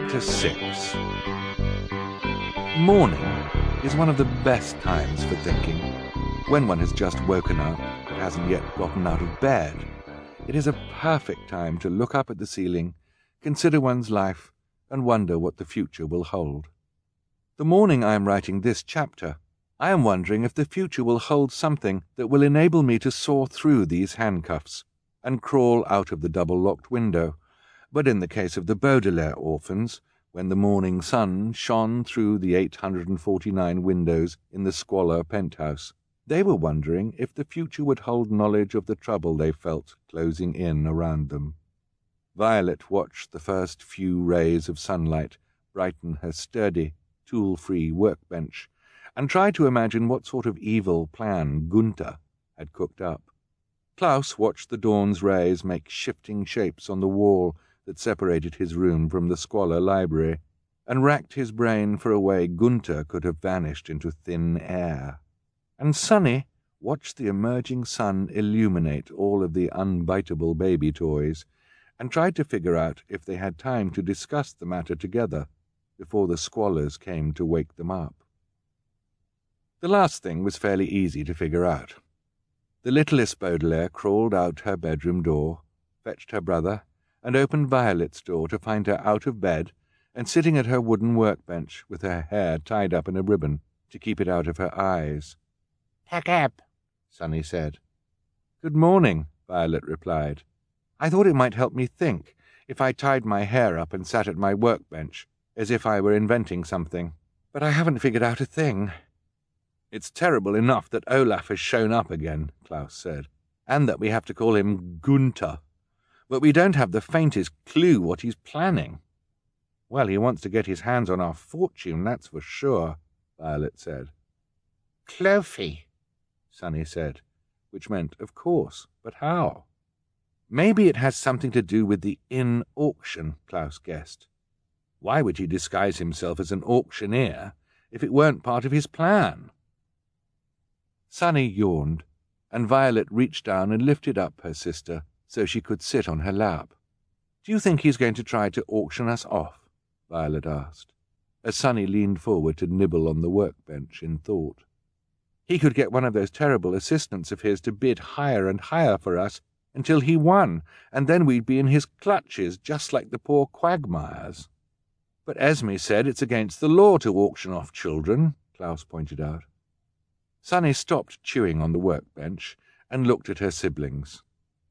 Chapter 6. Morning is one of the best times for thinking. When one has just woken up but hasn't yet gotten out of bed, it is a perfect time to look up at the ceiling, consider one's life, and wonder what the future will hold. The morning I am writing this chapter, I am wondering if the future will hold something that will enable me to saw through these handcuffs and crawl out of the double-locked window. But in the case of the Baudelaire orphans, when the morning sun shone through the 849 windows in the squalor penthouse, they were wondering if the future would hold knowledge of the trouble they felt closing in around them. Violet watched the first few rays of sunlight brighten her sturdy, tool-free workbench, and tried to imagine what sort of evil plan Gunther had cooked up. Klaus watched the dawn's rays make shifting shapes on the wall that separated his room from the squalor library, and racked his brain for a way Gunther could have vanished into thin air. And Sonny watched the emerging sun illuminate all of the unbiteable baby toys, and tried to figure out if they had time to discuss the matter together before the squalors came to wake them up. The last thing was fairly easy to figure out. The littlest Baudelaire crawled out her bedroom door, fetched her brother, and opened Violet's door to find her out of bed and sitting at her wooden workbench with her hair tied up in a ribbon to keep it out of her eyes. "Pack up," Sonny said. "Good morning," Violet replied. "I thought it might help me think if I tied my hair up and sat at my workbench as if I were inventing something, but I haven't figured out a thing." "It's terrible enough that Olaf has shown up again," Klaus said, "and that we have to call him Gunther. But we don't have the faintest clue what he's planning." "Well, he wants to get his hands on our fortune, that's for sure," Violet said. "Clofy," Sonny said, which meant, of course, but how? "Maybe it has something to do with the inn auction," Klaus guessed. "Why would he disguise himself as an auctioneer if it weren't part of his plan?" Sonny yawned, and Violet reached down and lifted up her sister so she could sit on her lap. "Do you think he's going to try to auction us off?" Violet asked, as Sonny leaned forward to nibble on the workbench in thought. "He could get one of those terrible assistants of his to bid higher and higher for us until he won, and then we'd be in his clutches just like the poor Quagmires." "But Esme said it's against the law to auction off children," Klaus pointed out. Sonny stopped chewing on the workbench and looked at her siblings.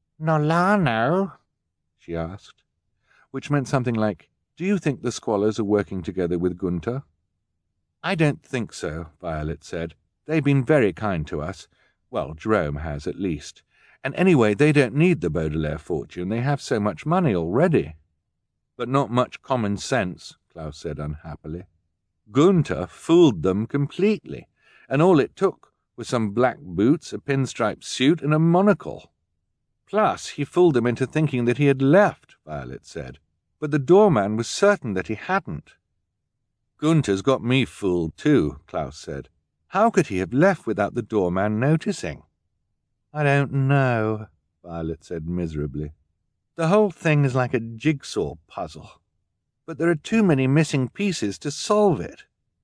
"Nolano?" she asked, which meant something like, "Do you think the squalors are working together with Gunther?" "I don't think so," Violet said. "They've been very kind to us. Well, Jerome has, at least. And anyway, they don't need the Baudelaire fortune. They have so much money already." "But not much common sense," Klaus said unhappily. "Gunther fooled them completely, and all it took was some black boots, a pinstripe suit, and a monocle." "Plus, he fooled them into thinking that he had left," Violet said. "But the doorman was certain that he hadn't." "Gunther's got me fooled too," Klaus said. "How could he have left without the doorman noticing?" "I don't know," Violet said miserably. "The whole thing is like a jigsaw puzzle, but there are too many missing pieces to solve it."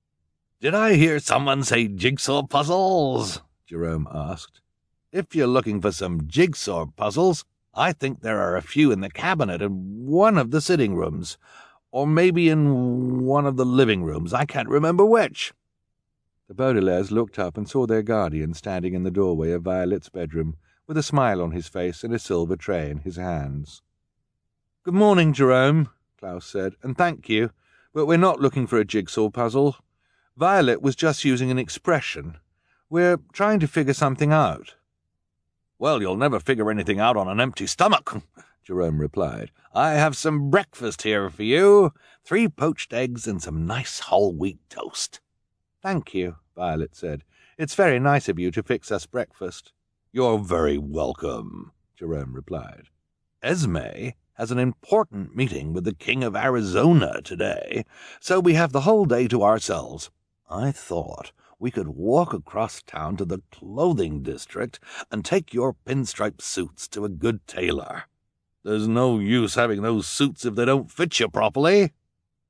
"Did I hear someone say jigsaw puzzles?" Jerome asked. "If you're looking for some jigsaw puzzles, I think there are a few in the cabinet in one of the sitting rooms, or maybe in one of the living rooms. I can't remember which." The Baudelaires looked up and saw their guardian standing in the doorway of Violet's bedroom with a smile on his face and a silver tray in his hands. "Good morning, Jerome," Klaus said, "and thank you, but we're not looking for a jigsaw puzzle. Violet was just using an expression. We're trying to figure something out." "Well, you'll never figure anything out on an empty stomach," Jerome replied. "I have some breakfast here for you. 3 poached eggs and some nice whole wheat toast." "Thank you," Violet said. "It's very nice of you to fix us breakfast." "You're very welcome," Jerome replied. "Esme has an important meeting with the King of Arizona today, so we have the whole day to ourselves. I thought we could walk across town to the clothing district and take your pinstripe suits to a good tailor. There's no use having those suits if they don't fit you properly."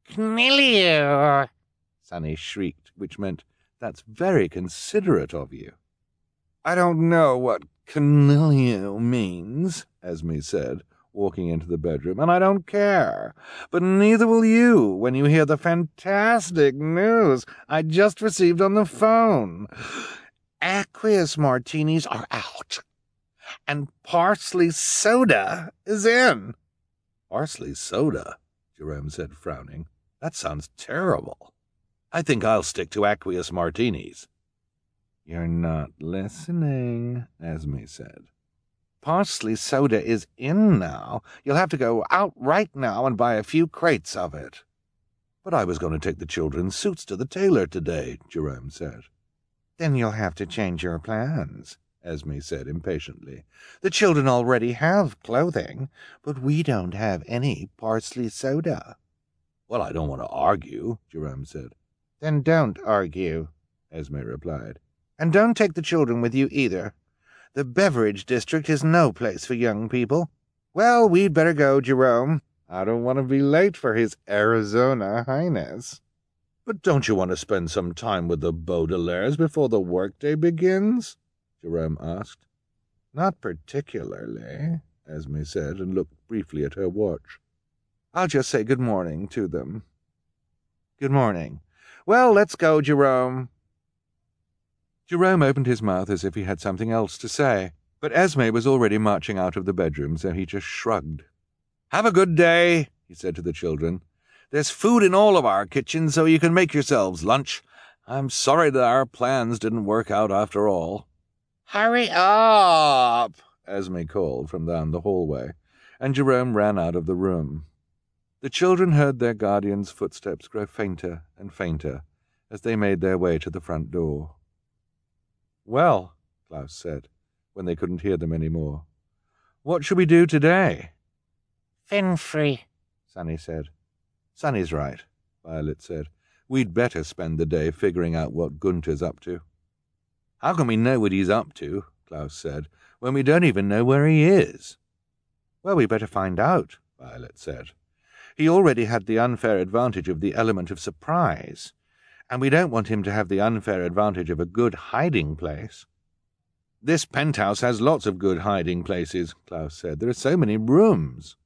Knilliu! Sunny shrieked, which meant, "That's very considerate of you." "I don't know what Knilliu means," Esme said, walking into the bedroom, "and I don't care. But neither will you when you hear the fantastic news I just received on the phone. Aqueous martinis are out, and parsley soda is in." "Parsley soda?" Jerome said, frowning. "That sounds terrible. I think I'll stick to aqueous martinis." "You're not listening," Esme said. "Parsley soda is in now. You'll have to go out right now and buy a few crates of it." "But I was going to take the children's suits to the tailor today," Jerome said. "Then you'll have to change your plans," Esme said impatiently. "The children already have clothing, but we don't have any parsley soda." "Well, I don't want to argue," Jerome said. "Then don't argue," Esme replied. "And don't take the children with you either. The beverage district is no place for young people. Well, we'd better go, Jerome. I don't want to be late for his Arizona Highness." "But don't you want to spend some time with the Baudelaires before the workday begins?" Jerome asked. "Not particularly," Esme said, and looked briefly at her watch. "I'll just say good morning to them." "Good morning. Well, let's go, Jerome." Jerome opened his mouth as if he had something else to say, but Esme was already marching out of the bedroom, so he just shrugged. "Have a good day," he said to the children. "There's food in all of our kitchens, so you can make yourselves lunch. I'm sorry that our plans didn't work out after all." Hurry up! Esme called from down the hallway, and Jerome ran out of the room. The children heard their guardian's footsteps grow fainter and fainter as they made their way to the front door. "Well," Klaus said, when they couldn't hear them any more, "what shall we do today?" Finfree, Sunny said. "Sunny's right," Violet said. "We'd better spend the day figuring out what Gunther's up to." "How can we know what he's up to," Klaus said, "when we don't even know where he is?" "Well, we better find out," Violet said. "He already had the unfair advantage of the element of surprise, and we don't want him to have the unfair advantage of a good hiding place." "This penthouse has lots of good hiding places," Klaus said. "There are so many rooms."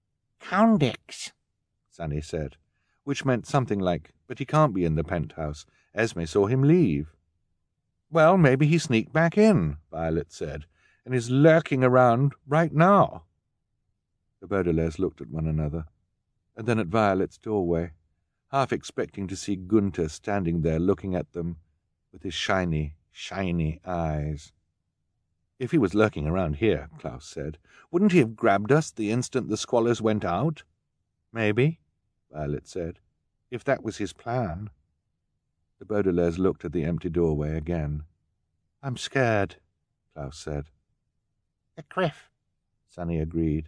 Coundix, Sunny said, which meant something like, "But he can't be in the penthouse. Esme saw him leave." "Well, maybe he sneaked back in," Violet said, "and is lurking around right now." The Baudelaires looked at one another, and then at Violet's doorway, half expecting to see Gunther standing there looking at them with his shiny, shiny eyes. "If he was lurking around here," Klaus said, "wouldn't he have grabbed us the instant the squalors went out?" "Maybe," Violet said, "if that was his plan." The Baudelaires looked at the empty doorway again. "I'm scared," Klaus said. the Criff, Sunny agreed.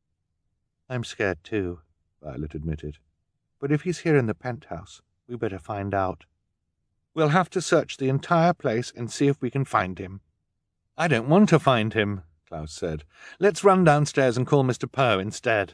"I'm scared too," Violet admitted. "But if he's here in the penthouse, we better find out. We'll have to search the entire place and see if we can find him." "I don't want to find him," Klaus said. "Let's run downstairs and call Mr. Poe instead."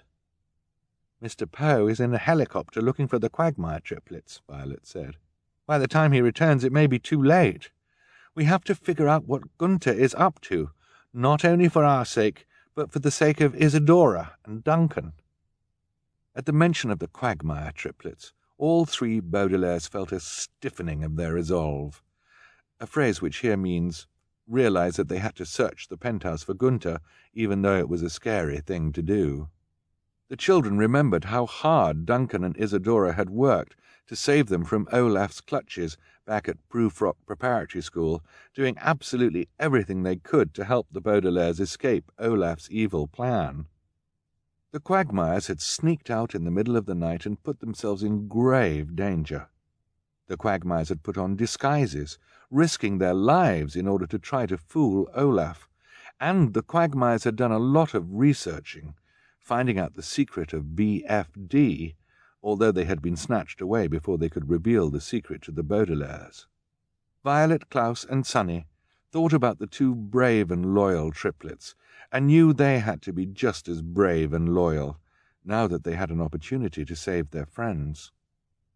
"Mr. Poe is in a helicopter looking for the Quagmire triplets," Violet said. "By the time he returns, it may be too late. We have to figure out what Gunther is up to, not only for our sake, but for the sake of Isadora and Duncan." At the mention of the Quagmire triplets, all three Baudelaires felt a stiffening of their resolve, a phrase which here means realize that they had to search the penthouse for Gunther, even though it was a scary thing to do. The children remembered how hard Duncan and Isadora had worked to save them from Olaf's clutches back at Prufrock Preparatory School, doing absolutely everything they could to help the Baudelaires escape Olaf's evil plan. The Quagmires had sneaked out in the middle of the night and put themselves in grave danger. The Quagmires had put on disguises, risking their lives in order to try to fool Olaf, and the Quagmires had done a lot of researching, finding out the secret of BFD, although they had been snatched away before they could reveal the secret to the Baudelaires. Violet, Klaus, and Sunny thought about the two brave and loyal triplets, and knew they had to be just as brave and loyal, now that they had an opportunity to save their friends.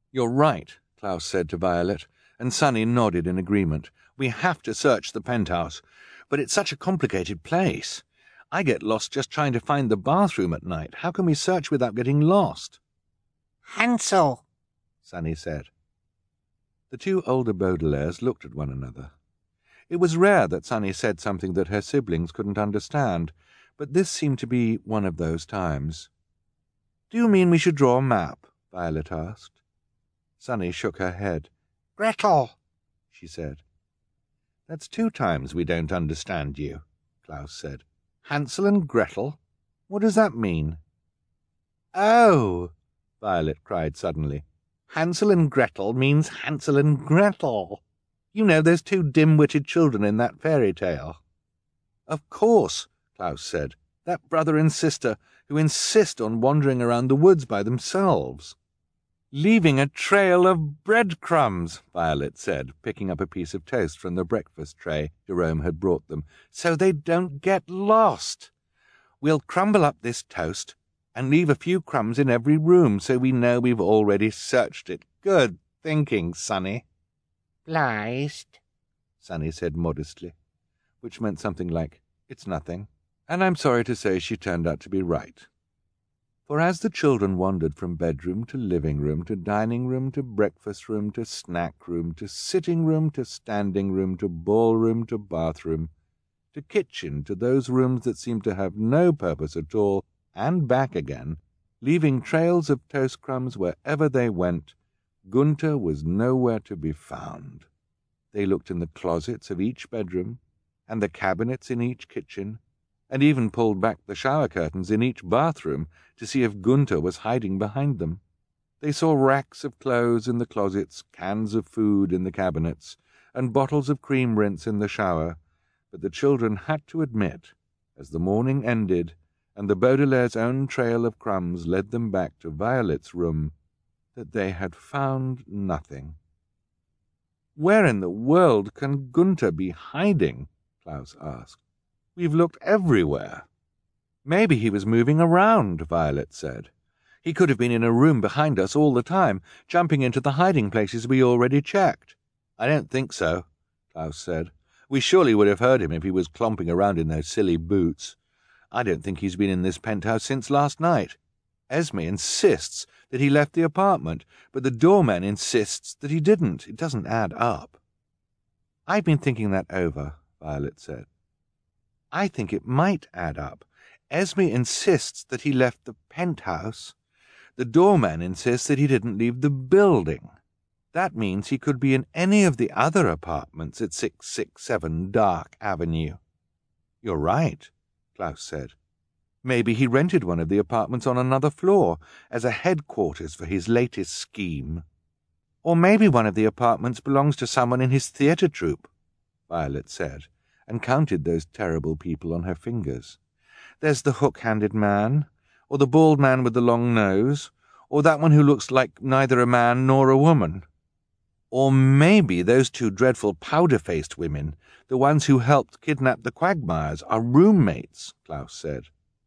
"You're right," Klaus said to Violet, and Sonny nodded in agreement. "We have to search the penthouse, but it's such a complicated place. I get lost just trying to find the bathroom at night. How can we search without getting lost?" Hansel, Sonny said. The two older Baudelaires looked at one another. It was rare that Sonny said something that her siblings couldn't understand, but this seemed to be one of those times. "Do you mean we should draw a map?" Violet asked. Sonny shook her head. Gretel, She said. "That's 2 times we don't understand you," Klaus said. "Hansel and Gretel? What does that mean?" "Oh!" Violet cried suddenly. "Hansel and Gretel means Hansel and Gretel. You know those 2 dim-witted children in that fairy tale?" "Of course," Klaus said. "That brother and sister who insist on wandering around the woods by themselves." "Leaving a trail of breadcrumbs," Violet said, picking up a piece of toast from the breakfast tray Jerome had brought them, "so they don't get lost. We'll crumble up this toast and leave a few crumbs in every room so we know we've already searched it. Good thinking, Sonny." Pleased, Sonny said modestly, which meant something like, "It's nothing." And I'm sorry to say she turned out to be right. For as the children wandered from bedroom to living room to dining room to breakfast room to snack room to sitting room to standing room to ballroom to bathroom to kitchen to those rooms that seemed to have no purpose at all, and back again, leaving trails of toast crumbs wherever they went, Gunther was nowhere to be found. They looked in the closets of each bedroom, and the cabinets in each kitchen, and even pulled back the shower curtains in each bathroom to see if Gunther was hiding behind them. They saw racks of clothes in the closets, cans of food in the cabinets, and bottles of cream rinse in the shower, but the children had to admit, as the morning ended and the Baudelaire's own trail of crumbs led them back to Violet's room, that they had found nothing. "Where in the world can Gunther be hiding?" Klaus asked. "We've looked everywhere." "Maybe he was moving around," Violet said. "He could have been in a room behind us all the time, jumping into the hiding places we already checked." "I don't think so," Klaus said. "We surely would have heard him if he was clomping around in those silly boots. I don't think he's been in this penthouse since last night. Esme insists that he left the apartment, but the doorman insists that he didn't. It doesn't add up." "I've been thinking that over," Violet said. "I think it might add up. Esme insists that he left the penthouse. The doorman insists that he didn't leave the building. That means he could be in any of the other apartments at 667 Dark Avenue." "You're right," Klaus said. "Maybe he rented one of the apartments on another floor as a headquarters for his latest scheme. Or maybe one of the apartments belongs to someone in his theatre troupe," Violet said, and counted those terrible people on her fingers. "There's the hook-handed man, or the bald man with the long nose, or that one who looks like neither a man nor a woman. Or maybe those 2 dreadful powder-faced women, the ones who helped kidnap the Quagmires, are roommates," Klaus said.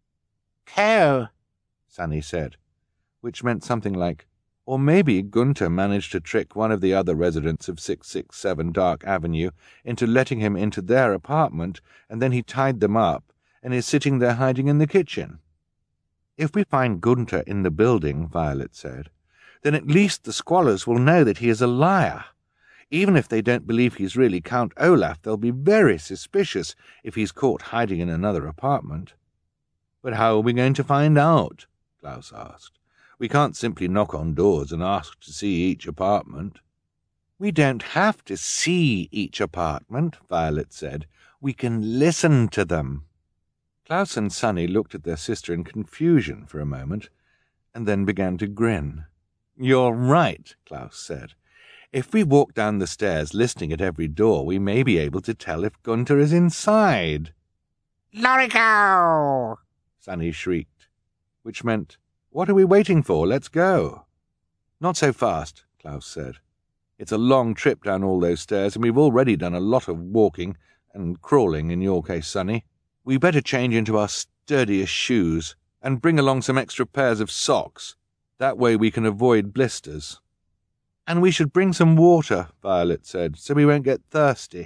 Co, Sonny said, which meant something like, "Or maybe Gunther managed to trick one of the other residents of 667 Dark Avenue into letting him into their apartment, and then he tied them up and is sitting there hiding in the kitchen." "If we find Gunther in the building," Violet said, "then at least the squalors will know that he is a liar. Even if they don't believe he's really Count Olaf, they'll be very suspicious if he's caught hiding in another apartment." "But how are we going to find out?" Klaus asked. "We can't simply knock on doors and ask to see each apartment." "We don't have to see each apartment," Violet said. "We can listen to them." Klaus and Sonny looked at their sister in confusion for a moment, and then began to grin. "You're right," Klaus said. "If we walk down the stairs listening at every door, we may be able to tell if Gunther is inside." Lorico! Sonny shrieked, which meant, "What are we waiting for? Let's go." "Not so fast," Klaus said. "It's a long trip down all those stairs, and we've already done a lot of walking, and crawling in your case, Sonny. We better change into our sturdiest shoes, and bring along some extra pairs of socks. That way we can avoid blisters." And we should bring some water, Violet said, so we won't get thirsty.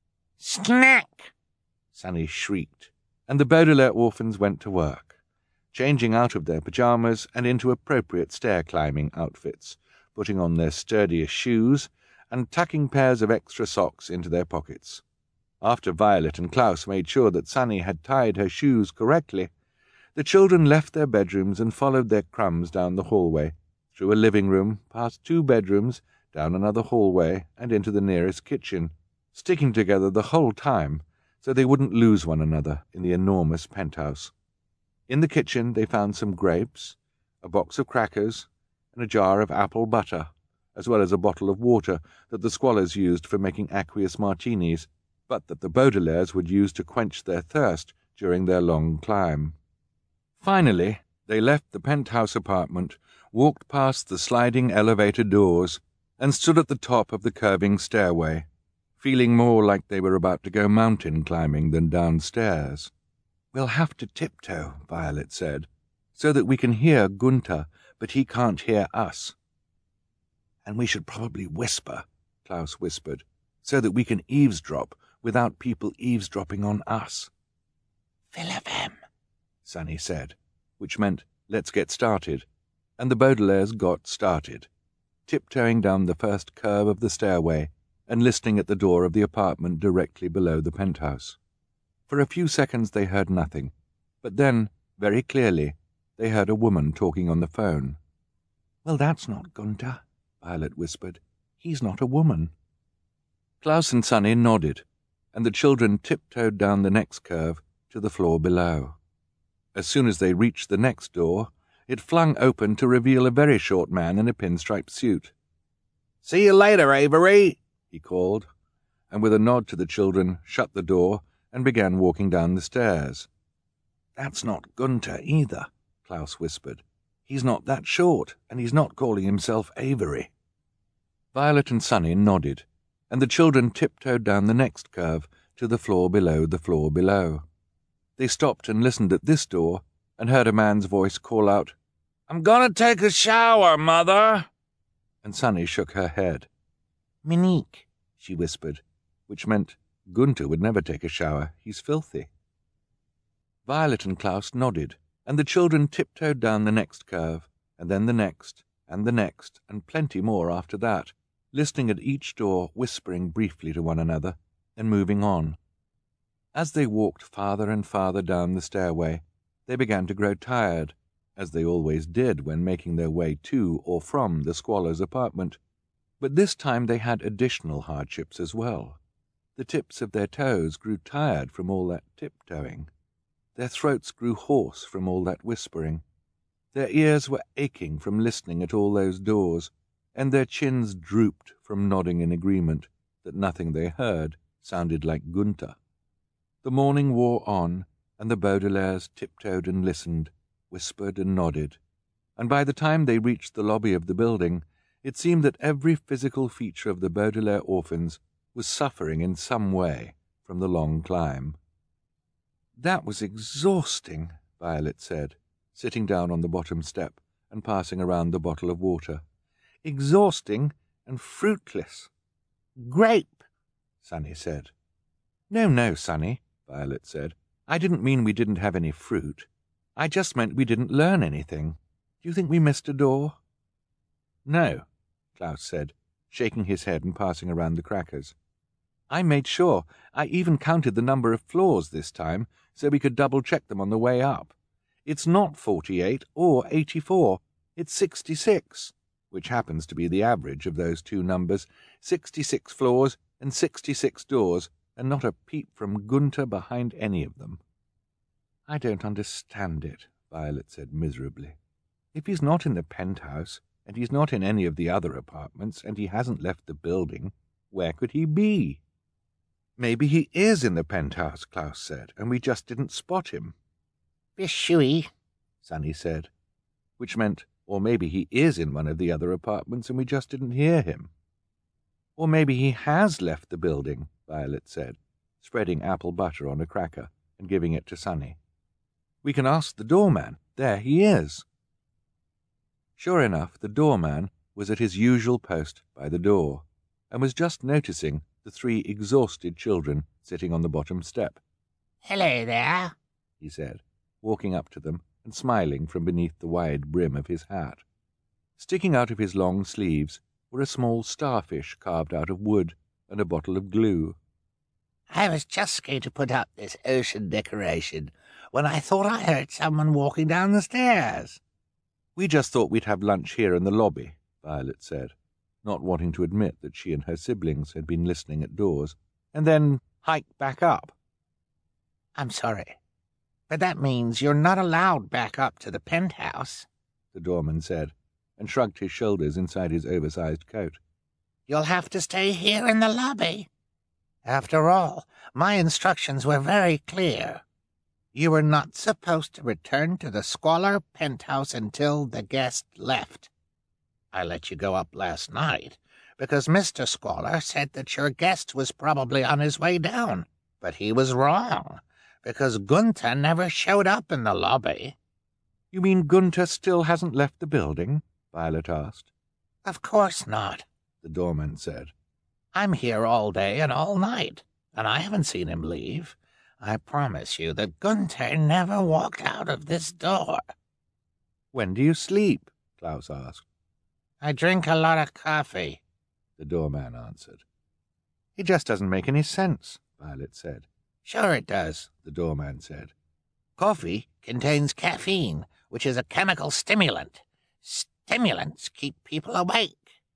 Snack! Sunny shrieked, and the Baudelaire orphans went to work, changing out of their pyjamas and into appropriate stair-climbing outfits, putting on their sturdiest shoes and tucking pairs of extra socks into their pockets. After Violet and Klaus made sure that Sunny had tied her shoes correctly, the children left their bedrooms and followed their crumbs down the hallway, through a living room, past 2 bedrooms, down another hallway, and into the nearest kitchen, sticking together the whole time so they wouldn't lose one another in the enormous penthouse. In the kitchen they found some grapes, a box of crackers, and a jar of apple butter, as well as a bottle of water that the Squallers used for making aqueous martinis, but that the Baudelaires would use to quench their thirst during their long climb. Finally, they left the penthouse apartment, walked past the sliding elevator doors, and stood at the top of the curving stairway, feeling more like they were about to go mountain climbing than downstairs. "We'll have to tiptoe," Violet said, "so that we can hear Gunther, but he can't hear us." "And we should probably whisper," Klaus whispered, "so that we can eavesdrop without people eavesdropping on us." Philipem, Sunny said, which meant, "Let's get started," and the Baudelaires got started, tiptoeing down the first curve of the stairway and listening at the door of the apartment directly below the penthouse. For a few seconds they heard nothing, but then, very clearly, they heard a woman talking on the phone. "Well, that's not Gunther," Violet whispered. "He's not a woman." Klaus and Sunny nodded, and the children tiptoed down the next curve to the floor below. As soon as they reached the next door, it flung open to reveal a very short man in a pinstripe suit. "See you later, Avery," he called, and with a nod to the children shut the door and began walking down the stairs. "That's not Gunther either," Klaus whispered. "He's not that short, and he's not calling himself Avery." Violet and Sunny nodded, and the children tiptoed down the next curve to the floor below the floor below. They stopped and listened at this door and heard a man's voice call out, "I'm gonna take a shower, Mother." And Sunny shook her head. "Monique," she whispered, which meant Gunther would never take a shower. He's filthy. Violet and Klaus nodded, and the children tiptoed down the next curve, and then the next, and plenty more after that, listening at each door, whispering briefly to one another, and moving on. As they walked farther and farther down the stairway, they began to grow tired, as they always did when making their way to or from the Squaller's apartment. But this time they had additional hardships as well. The tips of their toes grew tired from all that tiptoeing. Their throats grew hoarse from all that whispering. Their ears were aching from listening at all those doors, and their chins drooped from nodding in agreement that nothing they heard sounded like Gunther. The morning wore on, and the Baudelaires tiptoed and listened, whispered and nodded, and by the time they reached the lobby of the building, it seemed that every physical feature of the Baudelaire orphans was suffering in some way from the long climb. "That was exhausting," Violet said, sitting down on the bottom step and passing around the bottle of water. "Exhausting and fruitless." grape, Sunny said. No, Sunny," Violet said. "I didn't mean we didn't have any fruit. I just meant we didn't learn anything. Do you think we missed a door?" "No," Klaus said, shaking his head and passing around the crackers. "I made sure. I even counted the number of floors this time, so we could double-check them on the way up. It's not 48 or 84. It's 66, which happens to be the average of those two numbers. 66 floors and 66 doors, and not a peep from Gunther behind any of them." "I don't understand it," Violet said miserably. "If he's not in the penthouse, and he's not in any of the other apartments, and he hasn't left the building, where could he be?" "Maybe he is in the penthouse," Klaus said, "and we just didn't spot him." bishui, Sunny said, which meant, or maybe he is in one of the other apartments and we just didn't hear him. "Or maybe he has left the building," Violet said, spreading apple butter on a cracker and giving it to Sunny. "We can ask the doorman. There he is." Sure enough, the doorman, was at his usual post by the door, and was just noticing the 3 exhausted children sitting on the bottom step. Hello there, he said, walking up to them and smiling from beneath the wide brim of his hat. Sticking out of his long sleeves were a small starfish carved out of wood and a bottle of glue. I was just going to put up this ocean decoration when I thought I heard someone walking down the stairs. We just thought we'd have lunch here in the lobby, Violet said, not wanting to admit that she and her siblings had been listening at doors, and then hike back up. I'm sorry, but that means you're not allowed back up to the penthouse, the doorman said, and shrugged his shoulders inside his oversized coat. You'll have to stay here in the lobby. After all, my instructions were very clear. You were not supposed to return to the Squalor penthouse until the guest left. I let you go up last night because Mr. Squalor said that your guest was probably on his way down, but he was wrong because Gunther never showed up in the lobby. You mean Gunther still hasn't left the building? Violet asked. Of course not, the doorman said. I'm here all day and all night, and I haven't seen him leave. I promise you that Gunther never walked out of this door. When do you sleep? Klaus asked. I drink a lot of coffee, the doorman answered. It just doesn't make any sense, Violet said. Sure it does, the doorman said. Coffee contains caffeine, which is a chemical stimulant. Stimulants keep people awake.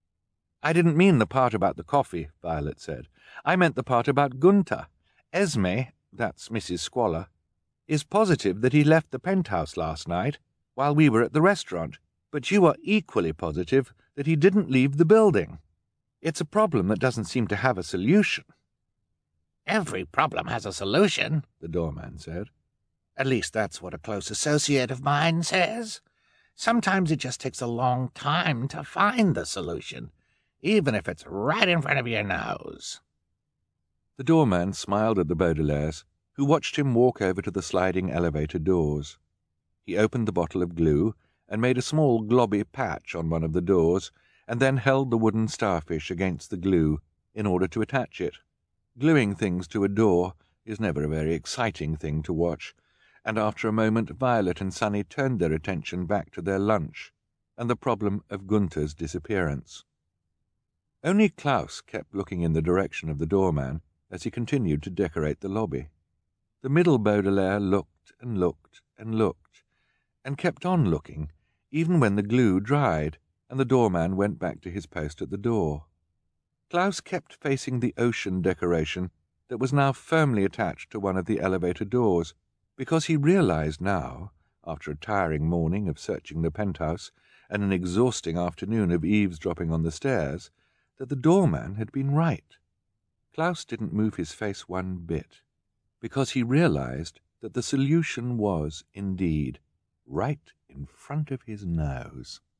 I didn't mean the part about the coffee, Violet said. I meant the part about Gunther. Esme, that's Mrs. Squalor, is positive that he left the penthouse last night while we were at the restaurant, but you are equally positive that he didn't leave the building. It's a problem that doesn't seem to have a solution. Every problem has a solution, the doorman said. At least that's what a close associate of mine says. Sometimes it just takes a long time to find the solution, even if it's right in front of your nose. The doorman smiled at the Baudelaires, who watched him walk over to the sliding elevator doors. He opened the bottle of glue and made a small globby patch on one of the doors, and then held the wooden starfish against the glue in order to attach it. Gluing things to a door is never a very exciting thing to watch, and after a moment Violet and Sunny turned their attention back to their lunch and the problem of Gunther's disappearance. Only Klaus kept looking in the direction of the doorman as he continued to decorate the lobby. The middle Baudelaire looked and looked and looked, and kept on looking, even when the glue dried and the doorman went back to his post at the door. Klaus kept facing the ocean decoration that was now firmly attached to one of the elevator doors, because he realized now, after a tiring morning of searching the penthouse and an exhausting afternoon of eavesdropping on the stairs, that the doorman had been right. Klaus didn't move his face one bit, because he realized that the solution was, indeed, right in front of his nose.